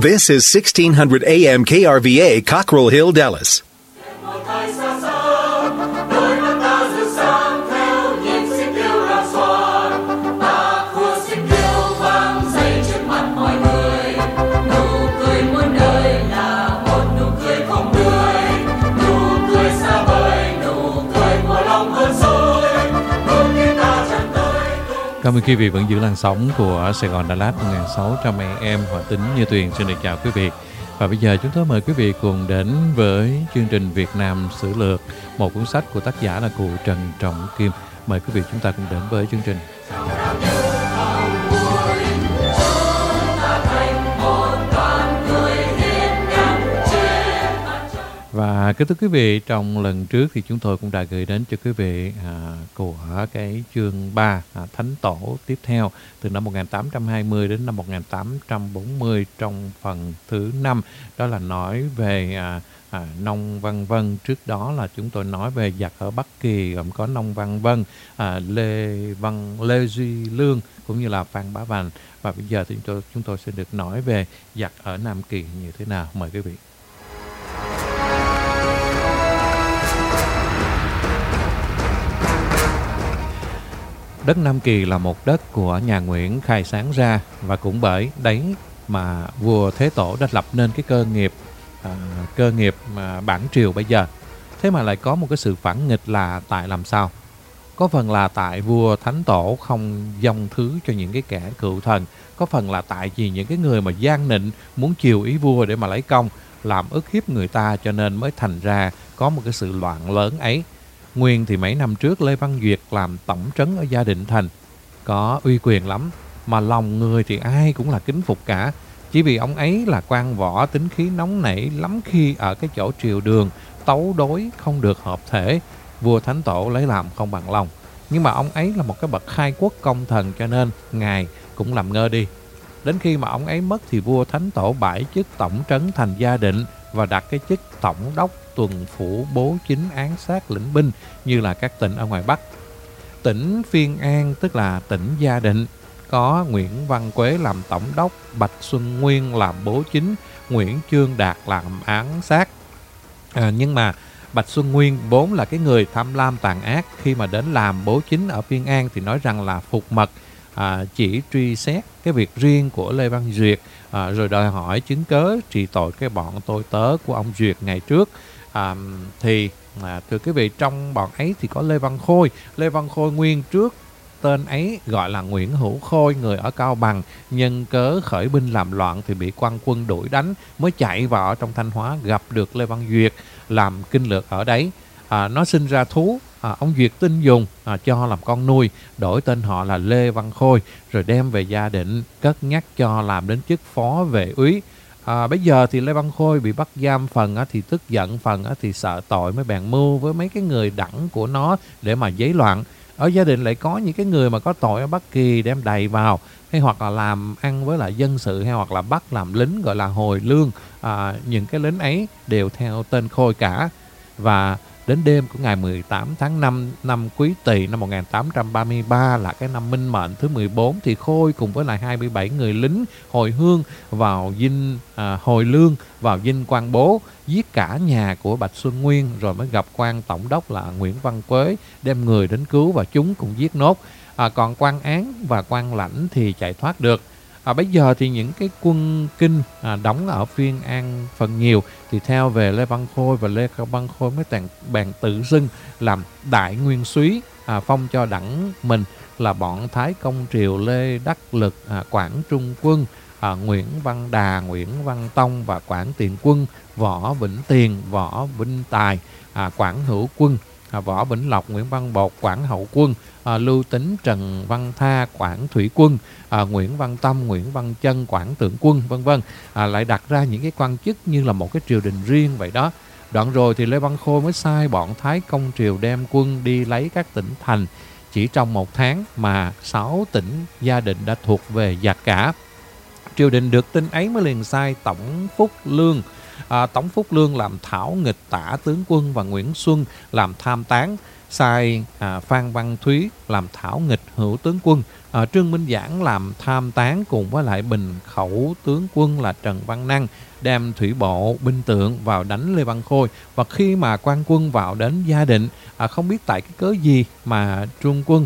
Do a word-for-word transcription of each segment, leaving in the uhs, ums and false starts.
This is sixteen hundred A M K R V A, Cockrell Hill, Dallas. Cảm ơn quý vị vẫn giữ làn sóng của Sài Gòn Đà Lạt một nghìn sáu trăm A M. Hòa Tính Như Tuyền xin được chào quý vị. Và bây giờ chúng tôi mời quý vị cùng đến với chương trình Việt Nam Sử Lược, một cuốn sách của tác giả là cụ Trần Trọng Kim. Mời quý vị chúng ta cùng đến với chương trình. Và kính thưa quý vị, trong lần trước thì chúng tôi cũng đã gửi đến cho quý vị à, của cái chương ba à, Thánh Tổ tiếp theo từ năm một nghìn tám trăm hai mươi đến năm một nghìn tám trăm bốn mươi trong phần thứ năm. Đó là nói về à, à, Nông Văn Vân. Trước đó là chúng tôi nói về giặc ở Bắc Kỳ gồm có Nông Văn Vân, à, Lê Văn Lê Duy Lương cũng như là Phan Bá Vành. Và bây giờ thì chúng tôi, chúng tôi sẽ được nói về giặc ở Nam Kỳ như thế nào. Mời quý vị. Đất Nam Kỳ là một đất của nhà Nguyễn khai sáng ra, và cũng bởi đấy mà vua Thế Tổ đã lập nên cái cơ nghiệp à, cơ nghiệp mà bản triều bây giờ. Thế mà lại có một cái sự phản nghịch là tại làm sao? Có phần là tại vua Thánh Tổ không dâng thứ cho những cái kẻ cựu thần, có phần là tại vì những cái người mà gian nịnh muốn chiều ý vua để mà lấy công, làm ức hiếp người ta, cho nên mới thành ra có một cái sự loạn lớn ấy. Nguyên thì mấy năm trước Lê Văn Duyệt làm tổng trấn ở Gia Định Thành, có uy quyền lắm, mà lòng người thì ai cũng là kính phục cả. Chỉ vì ông ấy là quan võ, tính khí nóng nảy lắm, khi ở cái chỗ triều đường tấu đối không được hợp thể, vua Thánh Tổ lấy làm không bằng lòng. Nhưng mà ông ấy là một cái bậc khai quốc công thần, cho nên ngài cũng làm ngơ đi. Đến khi mà ông ấy mất thì vua Thánh Tổ bãi chức tổng trấn thành Gia Định và đặt cái chức tổng đốc tuần phủ bố chính án sát lĩnh binh như là các tỉnh ở ngoài Bắc. Tỉnh Phiên An tức là tỉnh Gia Định có Nguyễn Văn Quế làm tổng đốc, Bạch Xuân Nguyên làm bố chính, Nguyễn Chương Đạt làm án sát. À, nhưng mà Bạch Xuân Nguyên vốn là cái người tham lam tàn ác, khi mà đến làm bố chính ở Phiên An thì nói rằng là phục mật, à, chỉ truy xét cái việc riêng của Lê Văn Duyệt, à, rồi đòi hỏi chứng cớ trị tội cái bọn tôi tớ của ông Duyệt ngày trước. À, thì à, thưa quý vị, trong bọn ấy thì có Lê Văn Khôi. Lê Văn Khôi nguyên trước tên ấy gọi là Nguyễn Hữu Khôi, người ở Cao Bằng, nhân cớ khởi binh làm loạn thì bị quan quân đuổi đánh, mới chạy vào trong Thanh Hóa, gặp được Lê Văn Duyệt làm kinh lược ở đấy. À, nó sinh ra thú, à, ông Duyệt tin dùng, à, cho làm con nuôi, đổi tên họ là Lê Văn Khôi, rồi đem về Gia Định cất nhắc cho làm đến chức phó vệ úy. À, bây giờ thì Lê Văn Khôi bị bắt giam, phần á, thì tức giận, phần á, thì sợ tội, mới bèn mưu với mấy cái người đẳng của nó để mà giấy loạn. Ở Gia Định lại có những cái người mà có tội ở Bắc Kỳ đem đầy vào, hay hoặc là làm ăn với lại dân sự, hay hoặc là bắt làm lính gọi là hồi lương. À, những cái lính ấy đều theo tên Khôi cả. Và đến đêm của ngày mười tám tháng năm năm Quý Tỵ năm một nghìn tám trăm ba mươi ba, là cái năm Minh Mệnh thứ mười bốn, thì Khôi cùng với lại hai mươi bảy người lính hồi hương vào dinh à, hồi lương vào dinh Quan Bố, giết cả nhà của Bạch Xuân Nguyên, rồi mới gặp quan tổng đốc là Nguyễn Văn Quế, đem người đến cứu và chúng cũng giết nốt. À, còn quan án và quan lãnh thì chạy thoát được. À, bây giờ thì những cái quân Kinh à, đóng ở Phiên An phần nhiều thì theo về Lê Văn Khôi, và Lê Văn Khôi mới tàn, bàn tự xưng làm đại nguyên soái, à, phong cho đẳng mình là bọn Thái Công Triều, Lê Đắc Lực, à, Quảng Trung Quân, à, Nguyễn Văn Đà, Nguyễn Văn Tông và Quảng Tiền Quân, Võ Vĩnh Tiền, Võ Vinh Tài, à, Quảng Hữu Quân, à, Võ Vĩnh Lộc, Nguyễn Văn Bột, Quảng Hậu Quân, à, Lưu Tính, Trần Văn Tha, Quảng Thủy Quân, à, Nguyễn Văn Tâm, Nguyễn Văn Chân, Quảng Tượng Quân, vân vân. À, lại đặt ra những cái quan chức như là một cái triều đình riêng vậy đó. Đoạn rồi thì Lê Văn Khôi mới sai bọn Thái Công Triều đem quân đi lấy các tỉnh thành. Chỉ trong một tháng mà sáu tỉnh Gia Định đã thuộc về giặc cả. Triều đình được tin ấy mới liền sai Tổng Phúc Lương. À, Tổng Phúc Lương làm thảo nghịch tả tướng quân và Nguyễn Xuân làm tham tán, sai à, Phan Văn Thúy làm thảo nghịch hữu tướng quân, À, Trương Minh Giảng làm tham tán cùng với lại Bình Khẩu tướng quân là Trần Văn Năng đem thủy bộ binh tượng vào đánh Lê Văn Khôi. Và khi mà quan quân vào đến Gia Định, à, không biết tại cái cớ gì mà trung quân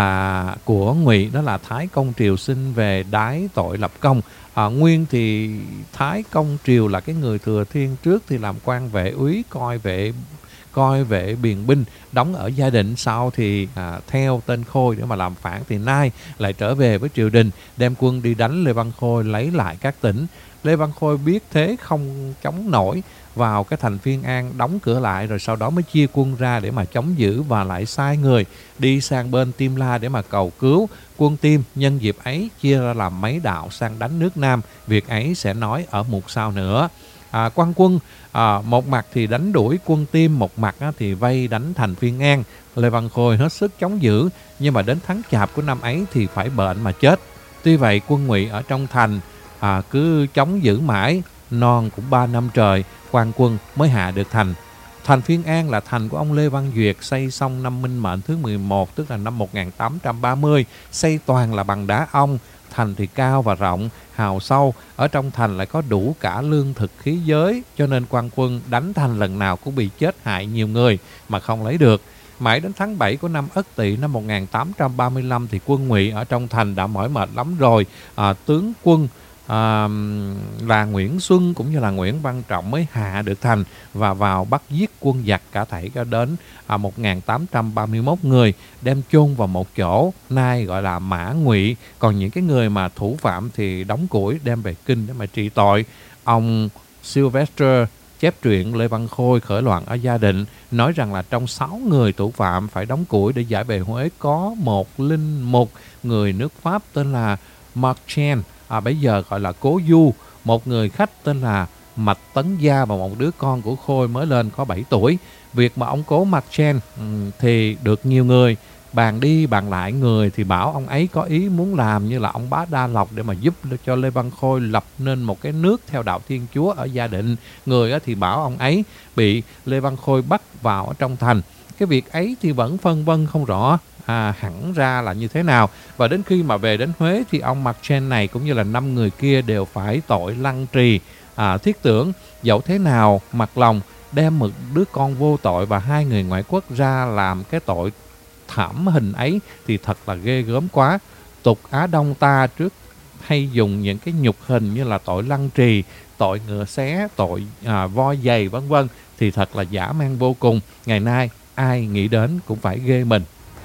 là của Ngụy, đó là Thái Công Triều xin về đái tội lập công. À, nguyên thì Thái Công Triều là cái người thừa thiên, trước thì làm quan vệ úy, coi vệ coi vệ biền binh đóng ở Gia Định, sau thì à, theo tên Khôi để mà làm phản, thì nay lại trở về với triều đình, đem quân đi đánh Lê Văn Khôi, lấy lại các tỉnh. Lê Văn Khôi biết thế không chống nổi, vào cái thành Phiên An đóng cửa lại, rồi sau đó mới chia quân ra để mà chống giữ, và lại sai người đi sang bên Tiêm La để mà cầu cứu. Quân Tiêm nhân dịp ấy chia ra làm mấy đạo sang đánh nước Nam, việc ấy sẽ nói ở mục sau nữa. À, quan quân à, một mặt thì đánh đuổi quân Tiêm, một mặt á, thì vây đánh thành Phiên An. Lê Văn Khôi hết sức chống giữ, nhưng mà đến tháng Chạp của năm ấy thì phải bệnh mà chết. Tuy vậy quân Ngụy ở trong thành à, cứ chống giữ mãi, non cũng ba năm trời, quan quân mới hạ được thành. Thành Phiên An là thành của ông Lê Văn Duyệt, xây xong năm Minh Mệnh thứ mười một, tức là năm một nghìn tám trăm ba mươi, xây toàn là bằng đá ong. Thành thì cao và rộng, hào sâu, ở trong thành lại có đủ cả lương thực khí giới, cho nên quan quân đánh thành lần nào cũng bị chết hại nhiều người mà không lấy được. Mãi đến tháng bảy của năm Ất Tỵ năm một nghìn tám trăm ba mươi lăm thì quân Ngụy ở trong thành đã mỏi mệt lắm rồi. À, tướng quân à, là Nguyễn Xuân cũng như là Nguyễn Văn Trọng mới hạ được thành và vào bắt giết quân giặc cả thảy cho đến à, một nghìn tám trăm ba mươi mốt người, đem chôn vào một chỗ nay gọi là Mã Ngụy. Còn những cái người mà thủ phạm thì đóng củi đem về kinh để mà trị tội. Ông Sylvester chép truyện Lê Văn Khôi khởi loạn ở Gia Định, nói rằng là trong sáu người thủ phạm phải đóng củi để giải về Huế có một linh mục người nước Pháp tên là Marchen, à, bây giờ gọi là Cố Du, một người khách tên là Mạch Tấn Gia và một đứa con của Khôi mới lên có bảy tuổi. Việc mà ông Cố Marchen um, thì được nhiều người bàn đi bàn lại, người thì bảo ông ấy có ý muốn làm như là ông Bá Đa Lộc để mà giúp cho Lê Văn Khôi lập nên một cái nước theo đạo Thiên Chúa ở Gia Định. Người thì bảo ông ấy bị Lê Văn Khôi bắt vào ở trong thành. Cái việc ấy thì vẫn phân vân không rõ à, hẳn ra là như thế nào. Và đến khi mà về đến Huế thì ông Marchen này cũng như là năm người kia đều phải tội lăng trì. À, thiết tưởng dẫu thế nào mặt lòng đem một đứa con vô tội và hai người ngoại quốc ra làm cái tội thảm hình ấy thì thật là ghê gớm quá. Tục Á Đông ta trước hay dùng những cái nhục hình như là tội lăng trì, tội ngựa xé, tội à, voi giày vân vân thì thật là dã man vô cùng. Ngày nay ai nghĩ đến cũng phải ghê mình.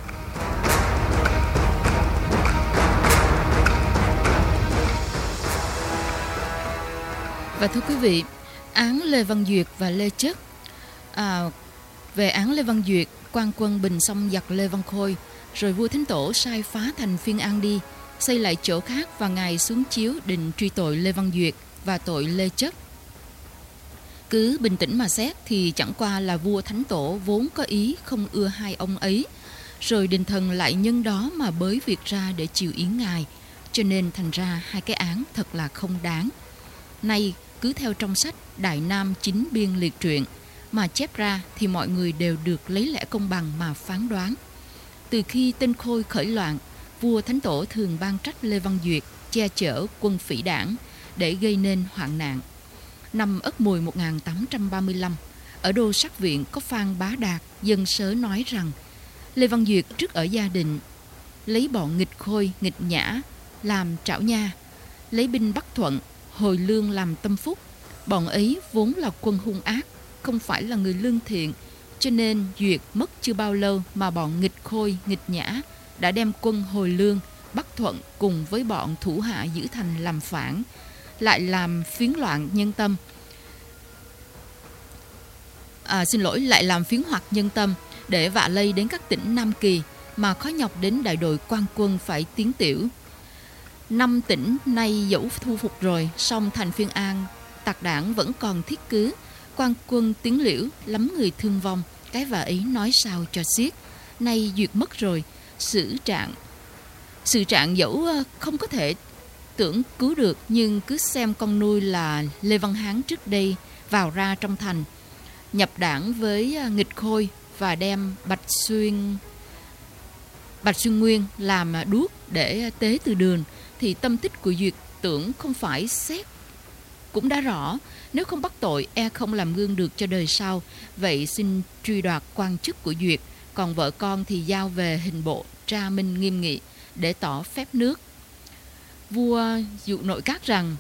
Và thưa quý vị, án Lê Văn Duyệt và Lê Chất. À, về án Lê Văn Duyệt, quan quân bình xong giặc Lê Văn Khôi, rồi vua Thánh Tổ sai phá thành Phiên An đi, xây lại chỗ khác và ngài xuống chiếu định truy tội Lê Văn Duyệt và tội Lê Chất. Cứ bình tĩnh mà xét thì chẳng qua là vua Thánh Tổ vốn có ý không ưa hai ông ấy, rồi đình thần lại nhân đó mà bới việc ra để chiều ý ngài, cho nên thành ra hai cái án thật là không đáng. Nay cứ theo trong sách Đại Nam Chính Biên Liệt Truyện mà chép ra thì mọi người đều được lấy lẽ công bằng mà phán đoán. Từ khi tên Khôi khởi loạn, vua Thánh Tổ thường ban trách Lê Văn Duyệt che chở quân phỉ đảng để gây nên hoạn nạn. Năm Ất Mùi một nghìn tám trăm ba mươi lăm, ở đô Sắc Viện có Phan Bá Đạt dân sớ nói rằng Lê Văn Duyệt trước ở Gia Định lấy bọn nghịch Khôi, nghịch Nhã làm trảo nha, lấy binh Bắc Thuận, Hồi Lương làm tâm phúc. Bọn ấy vốn là quân hung ác, không phải là người lương thiện, cho nên Duyệt mất chưa bao lâu mà bọn nghịch Khôi, nghịch Nhã đã đem quân Hồi Lương, Bắc Thuận cùng với bọn thủ hạ giữ thành làm phản, lại làm phiến loạn nhân tâm. À, xin lỗi, lại làm phiến hoặc nhân tâm để vạ lây đến các tỉnh Nam Kỳ, mà khó nhọc đến đại đội quan quân phải tiến tiểu. Năm tỉnh nay dẫu thu phục rồi, song thành Phiên An tặc đảng vẫn còn thiết cứ, quan quân tiến liễu, lắm người thương vong. Cái vả ấy nói sao cho xiết. Nay Duyệt mất rồi, sự trạng sự trạng dẫu không có thể tưởng cứu được, nhưng cứ xem con nuôi là Lê Văn Hán trước đây vào ra trong thành, nhập đảng với nghịch Khôi và đem Bạch Xuyên Bạch Xuân Nguyên làm đuốc để tế từ đường, thì tâm tích của Duyệt tưởng không phải xét cũng đã rõ, nếu không bắt tội e không làm gương được cho đời sau. Vậy xin truy đoạt quan chức của Duyệt, còn vợ con thì giao về hình bộ tra minh nghiêm nghị để tỏ phép nước. Vua dụ nội các rằng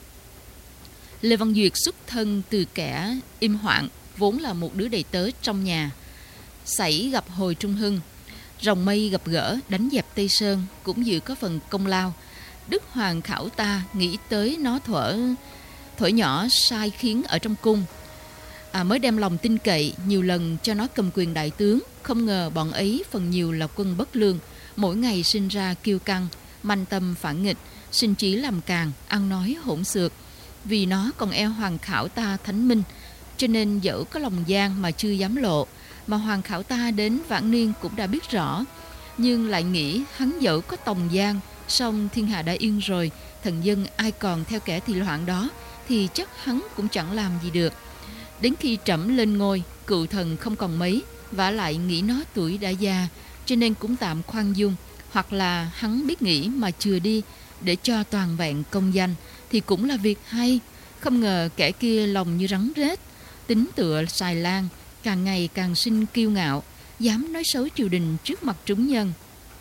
Lê Văn Duyệt xuất thân từ kẻ im hoạn, vốn là một đứa đầy tớ trong nhà. Sảy gặp hồi Trung Hưng, rồng mây gặp gỡ đánh dẹp Tây Sơn, cũng dự có phần công lao. Đức Hoàng Khảo ta nghĩ tới nó thuở thuở nhỏ sai khiến ở trong cung, à, mới đem lòng tin cậy nhiều lần cho nó cầm quyền đại tướng. Không ngờ bọn ấy phần nhiều là quân bất lương, mỗi ngày sinh ra kiêu căng, manh tâm phản nghịch, sinh trí làm càng, ăn nói hỗn xược. Vì nó còn e Hoàng Khảo ta thánh minh, cho nên dẫu có lòng gian mà chưa dám lộ, mà Hoàng Khảo ta đến vãn niên cũng đã biết rõ. Nhưng lại nghĩ hắn dẫu có tòng gian, song thiên hạ đã yên rồi, thần dân ai còn theo kẻ thị loạn đó, thì chắc hắn cũng chẳng làm gì được. Đến khi trẫm lên ngôi, cựu thần không còn mấy, vả lại nghĩ nó tuổi đã già, cho nên cũng tạm khoan dung. Hoặc là hắn biết nghĩ mà chừa đi, để cho toàn vẹn công danh, thì cũng là việc hay. Không ngờ kẻ kia lòng như rắn rết, tính tựa xài lan, càng ngày càng sinh kiêu ngạo, dám nói xấu triều đình trước mặt chúng nhân,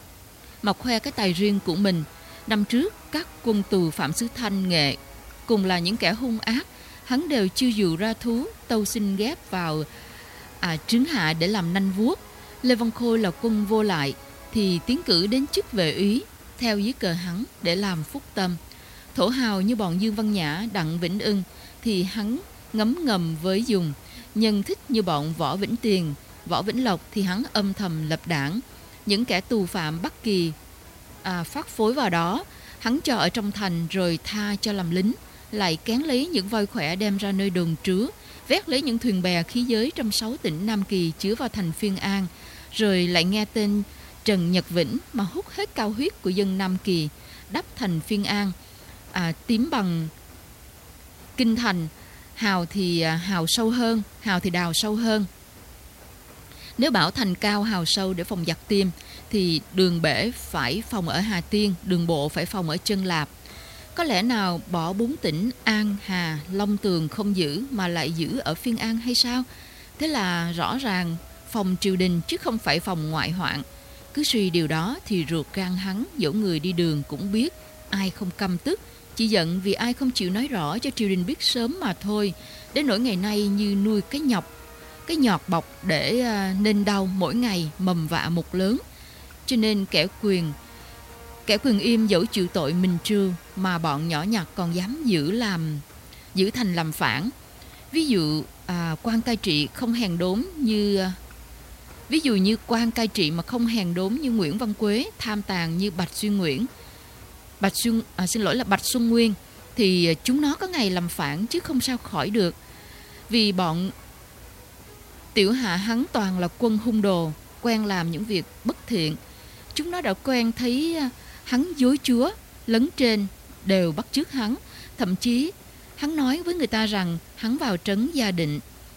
mà khoe cái tài riêng của mình. Năm trước các quân tù Phạm Sứ Thanh, Nghệ cùng là những kẻ hung ác, hắn đều chiêu dụ ra thú, tâu xin ghép vào à, trướng hạ để làm nanh vuốt. Lê Văn Khôi là quân vô lại, thì tiến cử đến chức vệ úy theo dưới cờ hắn để làm phúc tâm. Thổ hào như bọn Dương Văn Nhã, Đặng Vĩnh Ưng thì hắn ngấm ngầm với dùng. Nhân thích như bọn Võ Vĩnh Tiền, Võ Vĩnh Lộc thì hắn âm thầm lập đảng. Những kẻ tù phạm Bắc Kỳ à, phát phối vào đó, hắn cho ở trong thành rồi tha cho làm lính, lại kén lấy những voi khỏe đem ra nơi đồn trú, vét lấy những thuyền bè khí giới trong sáu tỉnh Nam Kỳ chứa vào thành Phiên An, rồi lại nghe tên Trần Nhật Vĩnh mà hút hết cao huyết của dân Nam Kỳ, đắp thành Phiên An, à, tím bằng kinh thành. Hào thì à, hào sâu hơn, hào thì đào sâu hơn. Nếu bảo thành cao hào sâu để phòng giặc Tiêm, thì đường bể phải phòng ở Hà Tiên, đường bộ phải phòng ở Chân Lạp. Có lẽ nào bỏ bốn tỉnh An, Hà, Long Tường không giữ mà lại giữ ở Phiên An hay sao? Thế là rõ ràng phòng triều đình chứ không phải phòng ngoại hoạn. Cứ suy điều đó thì ruột gan hắn dẫu người đi đường cũng biết, ai không căm tức, chỉ giận vì ai không chịu nói rõ cho triều đình biết sớm mà thôi. Đến nỗi ngày nay như nuôi cái nhọc, cái nhọt bọc để à, nên đau mỗi ngày mầm vạ một lớn. Cho nên kẻ quyền kẻ quyền im dẫu chịu tội mình trừ, mà bọn nhỏ nhặt còn dám giữ làm giữ thành làm phản. Ví dụ à, quan cai trị không hèn đốn như ví dụ như quan cai trị mà không hèn đốn như Nguyễn Văn Quế, tham tàn như Bạch Xuyên Nguyễn, Bạch Xuân à, xin lỗi là Bạch Xuân Nguyên, thì chúng nó có ngày làm phản chứ không sao khỏi được. Vì bọn tiểu hạ hắn toàn là quân hung đồ, quen làm những việc bất thiện. Chúng nó đã quen thấy hắn dối chúa, lấn trên đều bắt chước hắn. Thậm chí hắn nói với người ta rằng hắn vào trấn Gia Định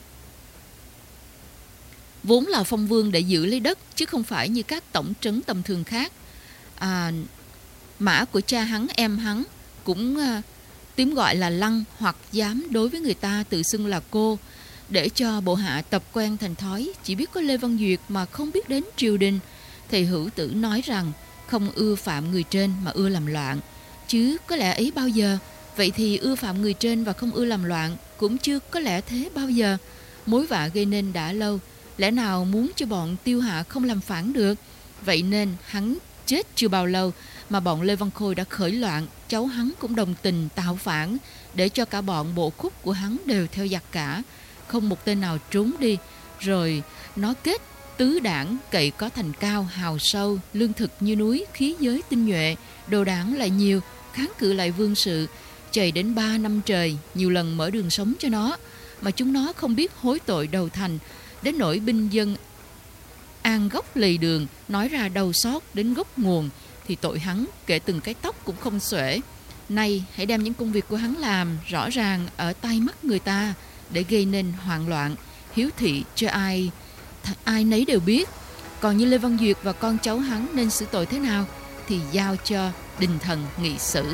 vốn là phong vương để giữ lấy đất, chứ không phải như các tổng trấn tầm thường khác. À, mã của cha hắn, em hắn cũng uh, tím gọi là Lăng, hoặc dám đối với người ta tự xưng là cô, để cho bộ hạ tập quen thành thói. Chỉ biết có Lê Văn Duyệt mà không biết đến triều đình. Thầy Hữu Tử nói rằng không ưa phạm người trên mà ưa làm loạn, chứ có lẽ ấy bao giờ. Vậy thì ưa phạm người trên và không ưa làm loạn cũng chưa có lẽ thế bao giờ. Mối vạ gây nên đã lâu, lẽ nào muốn cho bọn Tiêu Hạ không làm phản được. Vậy nên hắn chết chưa bao lâu mà bọn Lê Văn Khôi đã khởi loạn, cháu hắn cũng đồng tình tạo phản, để cho cả bọn bộ khúc của hắn đều theo giặc cả, không một tên nào trốn đi. Rồi nó kết tứ đảng, cậy có thành cao hào sâu, lương thực như núi, khí giới tinh nhuệ, đồ đảng lại nhiều, kháng cự lại vương sự, chày đến ba năm trời, nhiều lần mở đường sống cho nó, mà chúng nó không biết hối tội đầu thành. Đến nỗi binh dân an gốc lì đường, nói ra đầu sót đến gốc nguồn, thì tội hắn kể từng cái tóc cũng không xuể. Nay hãy đem những công việc của hắn làm rõ ràng ở tai mắt người ta, để gây nên hoạn loạn, hiếu thị cho ai ai nấy đều biết. Còn như Lê Văn Duyệt và con cháu hắn nên xử tội thế nào thì giao cho đình thần nghị xử.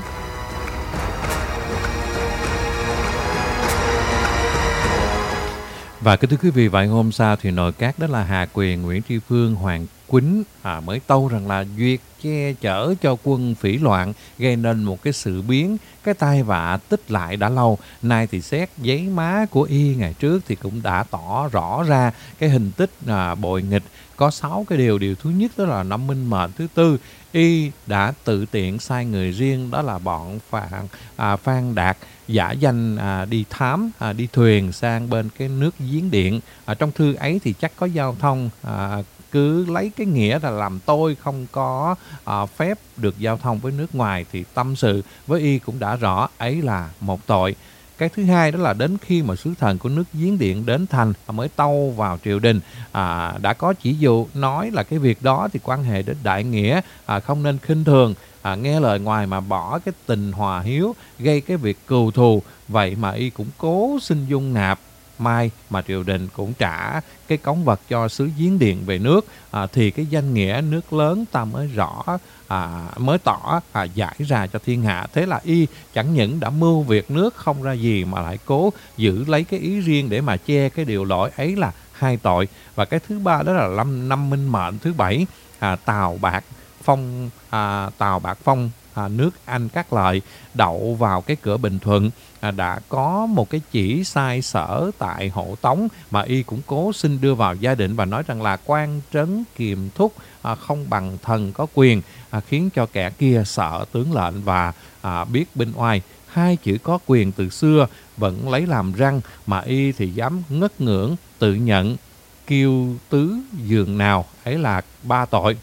Và kính thưa quý vị, vậy hôm sau thì nội các đó là Hà Quyền, Nguyễn Tri Phương, Hoàng Quýnh à, mới tâu rằng là Duyệt che chở cho quân phỉ loạn, gây nên một cái sự biến, cái tai vạ tích lại đã lâu. Nay thì xét giấy má của y ngày trước thì cũng đã tỏ rõ ra cái hình tích à, bội nghịch. Có sáu cái điều. Điều thứ nhất đó là năm minh mệnh. Thứ tư, y đã tự tiện sai người riêng đó là bọn Phan, à, Phan Đạt giả danh à, đi thám, à, đi thuyền sang bên cái nước Giếng Điện. À, trong thư ấy thì chắc có giao thông, à, cứ lấy cái nghĩa là làm tôi không có à, phép được giao thông với nước ngoài thì tâm sự với y cũng đã rõ ấy là một tội. Cái thứ hai đó là đến khi mà sứ thần của nước Giếng Điện đến thành mới tâu vào triều đình, à, đã có chỉ dụ nói là cái việc đó thì quan hệ đến đại nghĩa, à, không nên khinh thường, à, nghe lời ngoài mà bỏ cái tình hòa hiếu, gây cái việc cừu thù. Vậy mà y cũng cố xin dung nạp. Mai mà triều đình cũng trả cái cống vật cho xứ Giếng Điện về nước, à, thì cái danh nghĩa nước lớn ta mới rõ, à, mới tỏ à, giải ra cho thiên hạ. Thế là y chẳng những đã mưu việc nước không ra gì mà lại cố giữ lấy cái ý riêng để mà che cái điều lỗi ấy là hai tội. Và cái thứ ba đó là năm, năm minh mệnh thứ bảy, à, Tào Bạc Phong, à, Tào Bạc Phong À, nước Anh Cát Lợi đậu vào cái cửa Bình Thuận, à, đã có một cái chỉ sai sở tại Hộ Tống mà y cũng cố xin đưa vào gia định và nói rằng là quan trấn kiềm thúc à, không bằng thần có quyền, à, khiến cho kẻ kia sợ tướng lệnh và à, biết binh oai. Hai chữ có quyền từ xưa vẫn lấy làm răng mà y thì dám ngất ngưỡng tự nhận kiêu tứ giường nào, ấy là ba tội.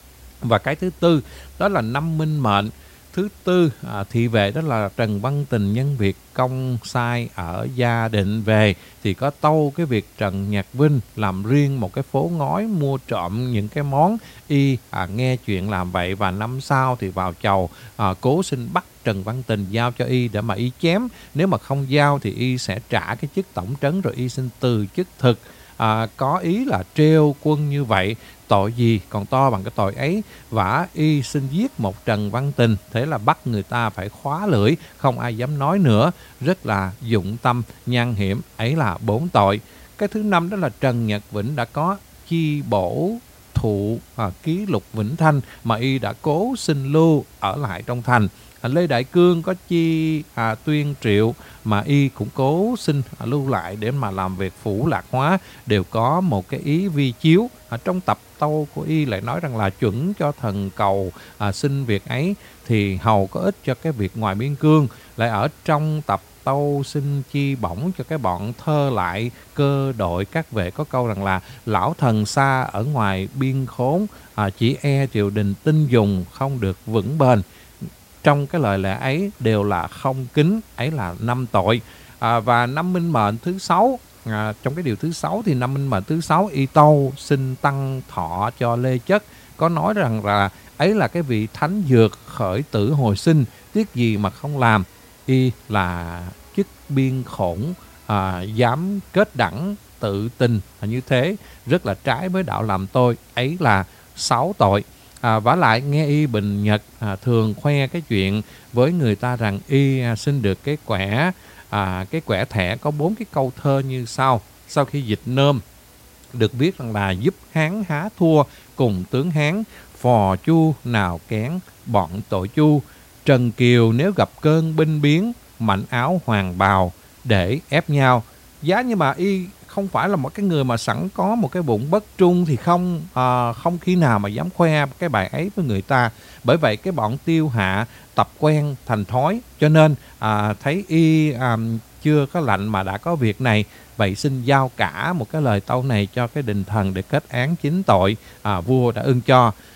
Và cái thứ tư đó là năm minh mệnh thứ tư, à, thị vệ đó là Trần Văn Tình nhân việc công sai ở Gia Định về thì có tâu cái việc Trần Nhật Vinh làm riêng một cái phố ngói mua trộm những cái món. Y à, nghe chuyện làm vậy và năm sau thì vào chầu, à, cố xin bắt Trần Văn Tình giao cho y để mà y chém. Nếu mà không giao thì y sẽ trả cái chức tổng trấn rồi y xin từ chức thực. À, có ý là treo quân như vậy, tội gì còn to bằng cái tội ấy. Vả y xin giết một Trần Văn Tình, thế là bắt người ta phải khóa lưỡi, không ai dám nói nữa, rất là dụng tâm nhan hiểm, ấy là bốn tội. Cái thứ năm đó là Trần Nhật Vĩnh đã có chi bổ thụ à, ký lục Vĩnh Thanh mà y đã cố xin lưu ở lại trong thành. À, Lê Đại Cương có chi à, tuyên triệu mà y cũng cố xin à, lưu lại để mà làm việc phủ lạc hóa, đều có một cái ý vi chiếu. À, trong tập tâu của y lại nói rằng là chuẩn cho thần cầu à, xin việc ấy thì hầu có ích cho cái việc ngoài biên cương. Lại ở trong tập tâu xin chi bổng cho cái bọn thơ lại cơ đội các vệ có câu rằng là lão thần xa ở ngoài biên khốn, à, chỉ e triều đình tin dùng không được vững bền. Trong cái lời lẽ ấy đều là không kính, ấy là năm tội. À, và năm minh mệnh thứ sáu, à, trong cái điều thứ sáu thì năm minh mệnh thứ sáu y tâu xin tăng thọ cho Lê Chất, có nói rằng là ấy là cái vị thánh dược khởi tử hồi sinh, tiếc gì mà không làm. Y là chức biên khổn, à, dám kết đẳng tự tình, à, như thế rất là trái với đạo làm tôi, ấy là sáu tội. À, vả lại nghe y bình nhật à, thường khoe cái chuyện với người ta rằng y à, xin được cái quẻ à, cái quẻ thẻ có bốn cái câu thơ như sau. Sau khi dịch nôm được viết rằng là giúp Hán há thua cùng tướng Hán, phò chu nào kén bọn tội chu, Trần Kiều nếu gặp cơn binh biến, mảnh áo hoàng bào để ép nhau. Giá như mà y không phải là một cái người mà sẵn có một cái bụng bất trung thì không à, không khi nào mà dám khoe cái bài ấy với người ta. Bởi vậy cái bọn Tiêu Hạ tập quen thành thói, cho nên à, thấy y à, chưa có lạnh mà đã có việc này, vậy xin giao cả một cái lời tâu này cho cái đình thần để kết án chính tội, à, vua đã ưng cho.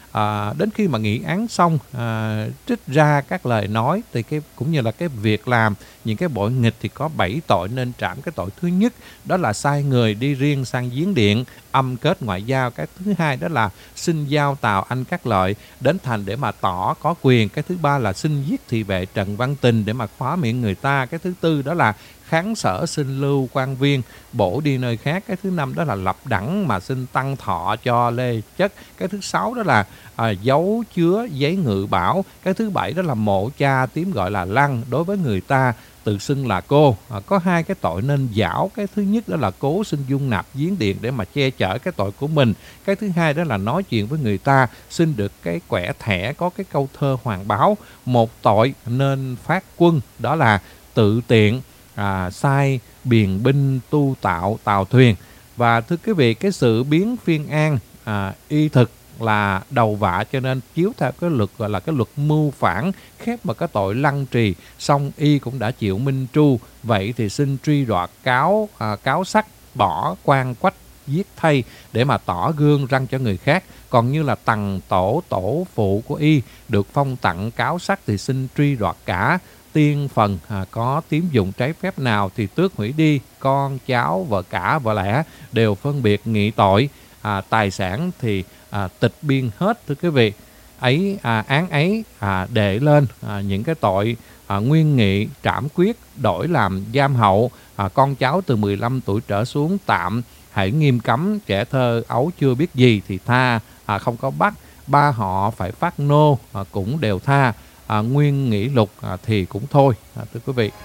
à, đến khi mà nghị án xong, à, trích ra các lời nói thì cái cũng như là cái việc làm những cái bội nghịch thì có bảy tội nên trảm. Cái tội thứ nhất đó là sai người đi riêng sang giếng điện, âm kết ngoại giao. Cái thứ hai đó là xin giao Tào Anh Các Lợi đến thành để mà tỏ có quyền. Cái thứ ba là xin giết thị vệ Trần Văn Tình để mà khóa miệng người ta. Cái thứ tư đó là kháng sở xin lưu quan viên bổ đi nơi khác. Cái thứ năm đó là lập đẳng mà xin tăng thọ cho Lê Chất. Cái thứ sáu đó là à, giấu chứa giấy ngự bảo. Cái thứ bảy đó là mộ cha tím gọi là Lăng đối với người ta tự xưng là cô. À, có hai cái tội nên giảo. Cái thứ nhất đó là cố xin dung nạp giếng điện để mà che chở cái tội của mình. Cái thứ hai đó là nói chuyện với người ta xin được cái quẻ thẻ có cái câu thơ hoàng báo. Một tội nên phát quân đó là tự tiện à, sai biền binh tu tạo tàu thuyền. Và thưa quý vị, cái sự biến phiên an à, y thực là đầu vạ, cho nên chiếu theo cái luật gọi là cái luật mưu phản khép vào cái tội lăng trì. Xong y cũng đã chịu minh tru, vậy thì xin truy đoạt cáo à, cáo sắc bỏ quan quách giết thay để mà tỏ gương răng cho người khác. Còn như là tằng tổ tổ phụ của y được phong tặng cáo sắc thì xin truy đoạt cả. Tiên phần à, có tiếm dụng trái phép nào thì tước hủy đi. Con cháu vợ cả vợ lẽ đều phân biệt nghị tội. À, tài sản thì à, tịch biên hết. Thưa quý vị, ấy à, án ấy à, để lên à, những cái tội à, nguyên nghị trảm quyết đổi làm giam hậu. À, con cháu từ mười lăm tuổi trở xuống tạm hãy nghiêm cấm. Trẻ thơ ấu chưa biết gì thì tha, à, không có bắt. Ba họ phải phát nô à, cũng đều tha. À, nguyên nghị lục à, thì cũng thôi. À, thưa quý vị,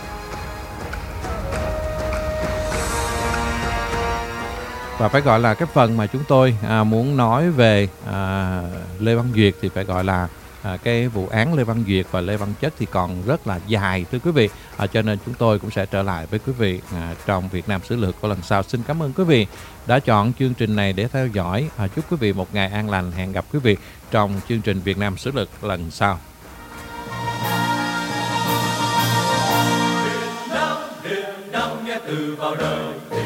và phải gọi là cái phần mà chúng tôi à, muốn nói về à, Lê Văn Duyệt thì phải gọi là à, cái vụ án Lê Văn Duyệt và Lê Văn Chất thì còn rất là dài, thưa quý vị. À, cho nên chúng tôi cũng sẽ trở lại với quý vị à, trong Việt Nam Sử Lược của lần sau. Xin cảm ơn quý vị đã chọn chương trình này để theo dõi. À, chúc quý vị một ngày an lành. Hẹn gặp quý vị trong chương trình Việt Nam Sử Lược lần sau. Việt Nam, Việt Nam nghe từ vào đời.